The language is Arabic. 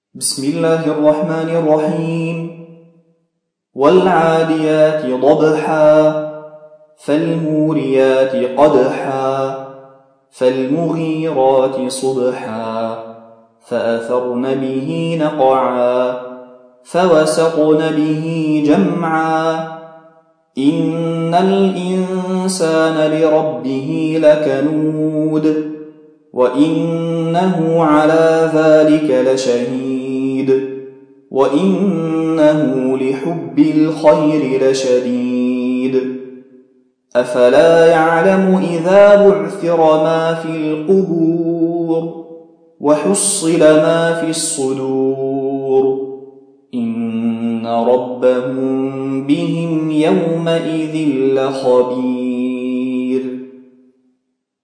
بسم الله الرحمن الرحيم. والعاديات ضبحا فالموريات قدحا فالمغيرات صبحا فأثرن به نقعا فوسطن به جمعا إن الإنسان لربه لكنود وإنه على ذلك لشهيد وإنه لحب الخير لشديد أفلا يعلم إذا بعثر ما في القبور وحصل ما في الصدور إن ربهم بهم يومئذ لخبير.